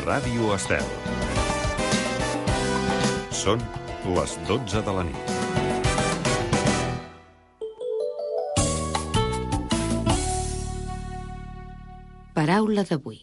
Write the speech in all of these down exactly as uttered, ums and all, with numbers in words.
Ràdio Estel. Són les dotze de la nit. Paraula d'avui.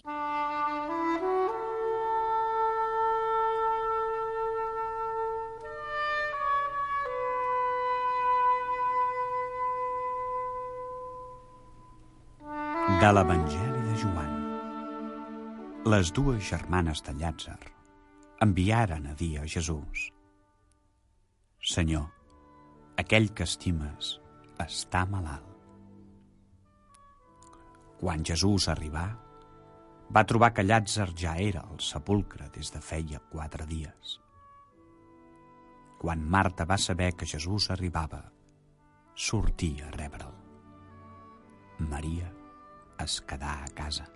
De l'Evangeli de Joan. Les dues germanes de Llàtzer enviaren a dir a Jesús: Senyor, aquell que estimes està malalt. Quan Jesús arribà, va trobar que Llàtzer ja era al sepulcre des de feia quatre dies. Quan Marta va saber que Jesús arribava, sortí a rebre'l. Maria es quedà a casa.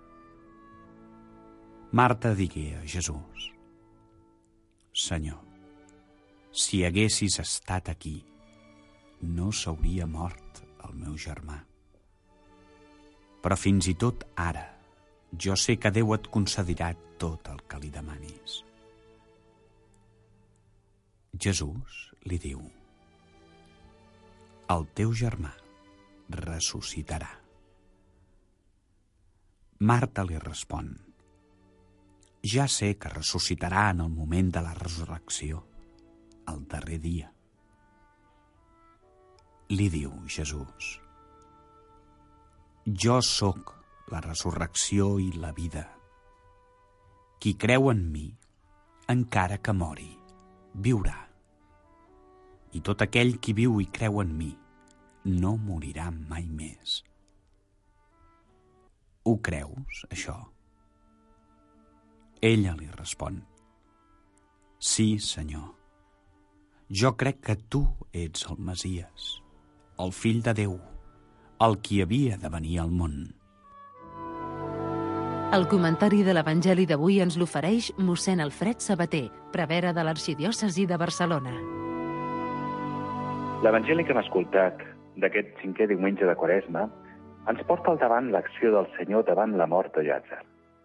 Marta digué a Jesús: Senyor, si haguessis estat aquí, no s'hauria mort el meu germà. Però fins i tot ara, jo sé que Déu et concedirà tot el que li demanis. Jesús li diu: El teu germà ressuscitarà. Marta li respon: Ja sé que ressuscitarà en el moment de la resurrecció, el darrer dia. Li diu Jesús: Jo sóc la resurrecció i la vida. Qui creu en mi, encara que mori, viurà. I tot aquell qui viu i creu en mi no morirà mai més. Ho creus, això? Ella li respon: Sí, Senyor. Jo crec que tu ets el Messies, el Fill de Déu, el qui havia de venir al món. El comentari de l'Evangeli d'avui ens l'ofereix mossèn Alfred Sabater, prevere de l'Arxidiòcesi de Barcelona. L'Evangeli que hem escoltat d'aquest cinquè diumenge de Quaresma ens porta al davant l'acció del Senyor davant la mort de Llàtzer.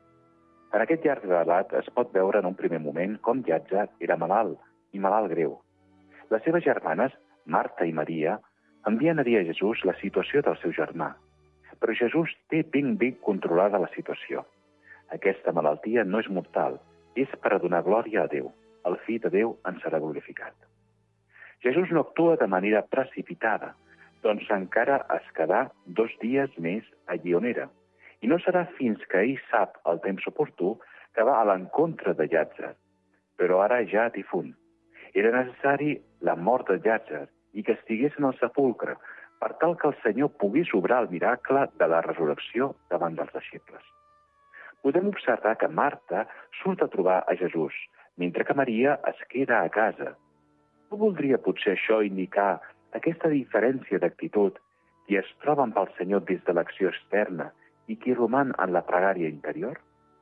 En aquest llarg relat es pot veure en un primer moment com Llàtzer era malalt, i malalt greu. Les seves germanes, Marta i Maria, envien a dir a Jesús la situació del seu germà. Però Jesús té ben bé controlada la situació. Aquesta malaltia no és mortal, és per a donar glòria a Déu. El Fill de Déu en serà glorificat. Jesús no actua de manera precipitada, doncs encara es quedà dos dies més allí on era. I no serà fins que ell sap el temps oportú que va a l'encontre de Llàtzer, però ara ja difunt. Era necessari la mort de Llàtzer i que estigués en el sepulcre per tal que el Senyor pogués obrar el miracle de la resurrecció davant dels deixebles. Podem observar que Marta surt a trobar a Jesús, mentre que Maria es queda a casa. No voldria potser això indicar aquesta diferència d'actitud qui es troba amb el Senyor des de l'acció externa i qui roman en la pregària interior?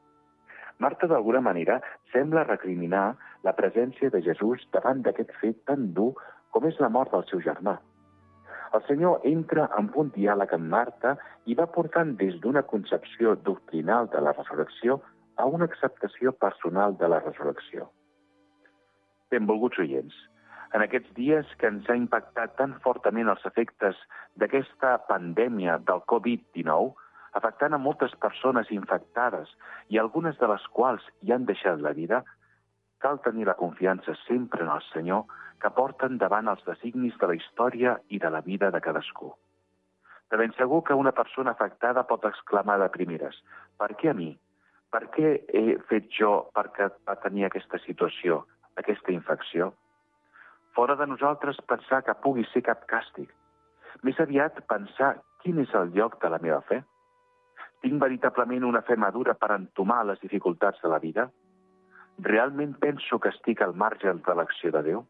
Marta, d'alguna manera, sembla recriminar la presència de Jesús davant d'aquest fet tan dur com és la mort del seu germà. El Senyor entra en un diàleg amb Marta i va portant des d'una concepció doctrinal de la resurrecció a una acceptació personal de la resurrecció. Benvolguts oients, en aquests dies que ens ha impactat tan fortament els efectes d'aquesta pandèmia del covid dinou, afectant a moltes persones infectades i algunes de les quals hi han deixat la vida, cal tenir la confiança sempre en el Senyor que porten davant els designis de la història i de la vida de cadascú. De ben segur que una persona afectada pot exclamar de primeres: per què a mi? Per què he fet jo perquè va tenir aquesta situació, aquesta infecció? Fora de nosaltres pensar que pugui ser cap càstig. Més aviat pensar quin és el lloc de la meva fe. Tinc veritablement una fe madura per entomar les dificultats de la vida? Realment penso que estic al marge de l'acció de Déu?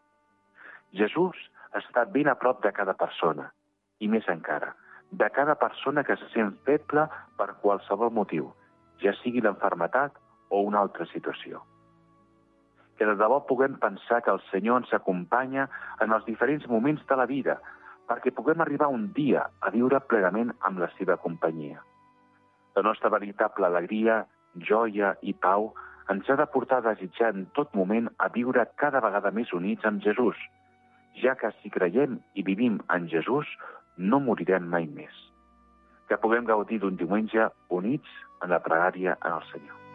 Jesús està ben a prop de cada persona, i més encara, de cada persona que se sent feble per qualsevol motiu, ja sigui l'enfermetat o una altra situació. Que de debò puguem pensar que el Senyor ens acompanya en els diferents moments de la vida, perquè puguem arribar un dia a viure plenament amb la seva companyia. La nostra veritable alegria joia i pau ens ha de portar a desitjar en tot moment a viure cada vegada més units amb Jesús, ja que si creiem i vivim en Jesús, no morirem mai més. Que puguem gaudir d'un diumenge units en la pregària en el Senyor.